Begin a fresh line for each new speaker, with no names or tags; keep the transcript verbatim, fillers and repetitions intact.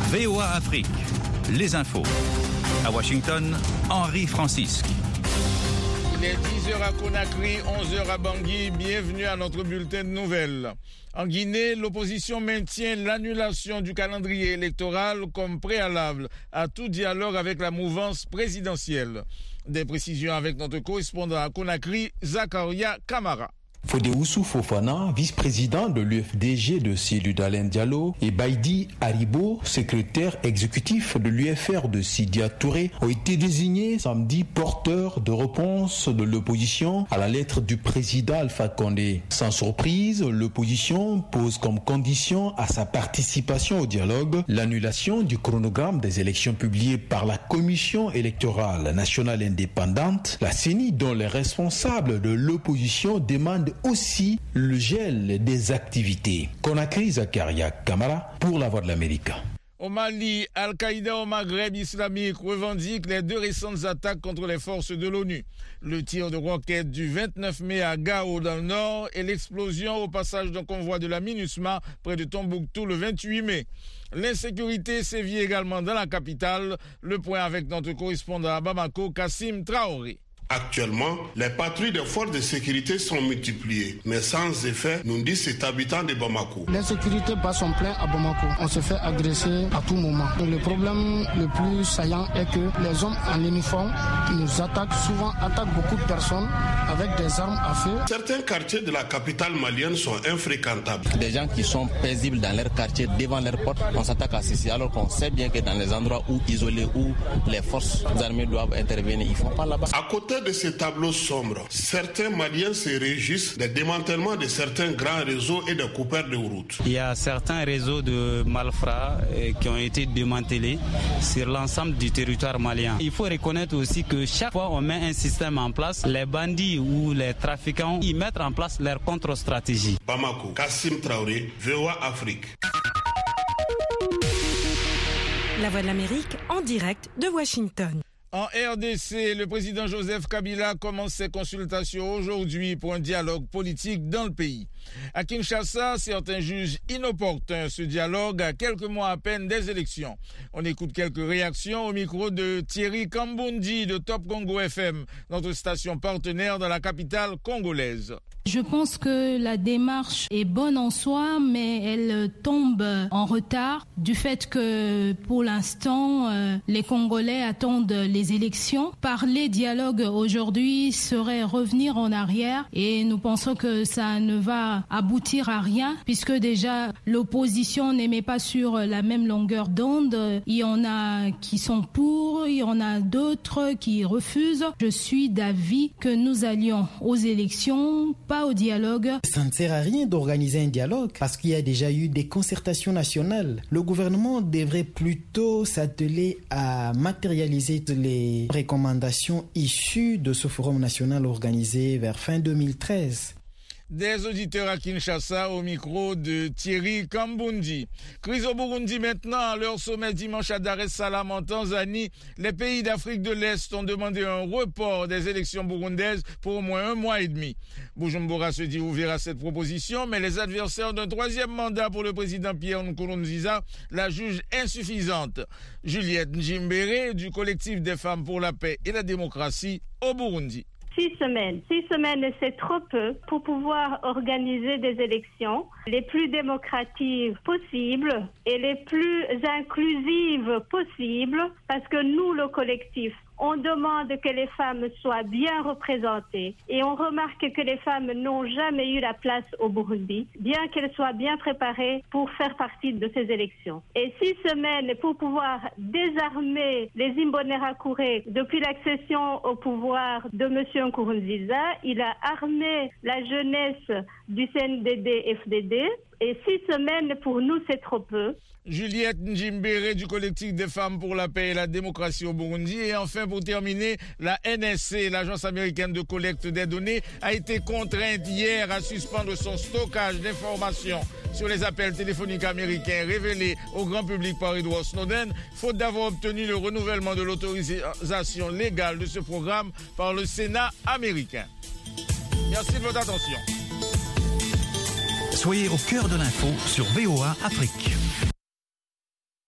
V O A Afrique, les infos. À Washington, Henri Francisque.
Il est dix heures à Conakry, onze heures à Bangui. Bienvenue à notre bulletin de nouvelles. En Guinée, l'opposition maintient l'annulation du calendrier électoral comme préalable à tout dialogue avec la mouvance présidentielle. Des précisions avec notre correspondant à Conakry, Zakaria Kamara.
Fodéoussou Fofana, vice-président de l'U F D G de Sidi Dalen Diallo, et Baïdi Haribo, secrétaire exécutif de l'U F R de Sidia Touré, ont été désignés samedi porteurs de réponse de l'opposition à la lettre du président Alpha Condé. Sans surprise, l'opposition pose comme condition à sa participation au dialogue l'annulation du chronogramme des élections publiées par la Commission électorale nationale indépendante, la C E N I, dont les responsables de l'opposition demandent aussi le gel des activités. Conakry, Zakaria Kamara pour la Voix de l'Amérique.
Au Mali, Al-Qaïda au Maghreb islamique revendique les deux récentes attaques contre les forces de l'ONU. Le tir de roquettes du vingt-neuf mai à Gao dans le nord et l'explosion au passage d'un convoi de la MINUSMA près de Tombouctou le vingt-huit mai. L'insécurité sévit également dans la capitale. Le point avec notre correspondant à Bamako, Kassim Traoré.
Actuellement, les patrouilles des forces de sécurité sont multipliées, mais sans effet, nous dit cet habitant de Bamako.
L'insécurité bat son plein à Bamako. On se fait agresser à tout moment. Et le problème le plus saillant est que les hommes en uniforme nous attaquent, souvent attaquent beaucoup de personnes avec des armes à feu.
Certains quartiers de la capitale malienne sont infréquentables.
Des gens qui sont paisibles dans leur quartier, devant leur porte, on s'attaque à ceci, alors qu'on sait bien que dans les endroits où isolés, où les forces armées doivent intervenir, ils ne font pas là-bas.
À côté de ces tableaux sombres, certains Maliens se réjouissent des démantèlements de certains grands réseaux et des coupeurs de routes.
Il y a certains réseaux de malfrats qui ont été démantelés sur l'ensemble du territoire malien. Il faut reconnaître aussi que chaque fois on met un système en place, les bandits ou les trafiquants, ils mettent en place leur contre-stratégie.
Bamako, Kassim Traoré, V O A Afrique.
La Voix de l'Amérique en direct de Washington.
En R D C, le président Joseph Kabila commence ses consultations aujourd'hui pour un dialogue politique dans le pays. À Kinshasa, certains jugent inopportun ce dialogue à quelques mois à peine des élections. On écoute quelques réactions au micro de Thierry Kambundi de Top Congo F M, notre station partenaire dans la capitale congolaise.
Je pense que la démarche est bonne en soi, mais elle tombe en retard du fait que pour l'instant, euh, les Congolais attendent les élections. Parler dialogue aujourd'hui serait revenir en arrière et nous pensons que ça ne va aboutir à rien puisque déjà l'opposition n'émet pas sur la même longueur d'onde. Il y en a qui sont pour, il y en a d'autres qui refusent. Je suis d'avis que nous allions aux élections, pas au dialogue.
Ça ne sert à rien d'organiser un dialogue parce qu'il y a déjà eu des concertations nationales. Le gouvernement devrait plutôt s'atteler à matérialiser les recommandations issues de ce forum national organisé vers fin deux mille treize.
Des auditeurs à Kinshasa au micro de Thierry Kambundi. Crise au Burundi maintenant, à leur sommet dimanche à Dar es Salaam en Tanzanie. Les pays d'Afrique de l'Est ont demandé un report des élections burundaises pour au moins un mois et demi. Bujumbura se dit ouvert à cette proposition, mais les adversaires d'un troisième mandat pour le président Pierre Nkurunziza la jugent insuffisante. Juliette Njimbere du collectif des femmes pour la paix et la démocratie au Burundi.
Six semaines. Six semaines, c'est trop peu pour pouvoir organiser des élections les plus démocratiques possibles et les plus inclusives possibles parce que nous, le collectif, on demande que les femmes soient bien représentées et on remarque que les femmes n'ont jamais eu la place au Burundi, bien qu'elles soient bien préparées pour faire partie de ces élections. Et six semaines pour pouvoir désarmer les Imbonerakure depuis l'accession au pouvoir de M. Nkurunziza, il a armé la jeunesse du C N D D F D D et six semaines pour nous c'est trop peu.
Juliette Njimbere du collectif des femmes pour la paix et la démocratie au Burundi. Et enfin, pour terminer, la N S C, l'agence américaine de collecte des données, a été contrainte hier à suspendre son stockage d'informations sur les appels téléphoniques américains révélés au grand public par Edward Snowden, faute d'avoir obtenu le renouvellement de l'autorisation légale de ce programme par le Sénat américain. Merci de votre attention.
Soyez au cœur de l'info sur V O A Afrique.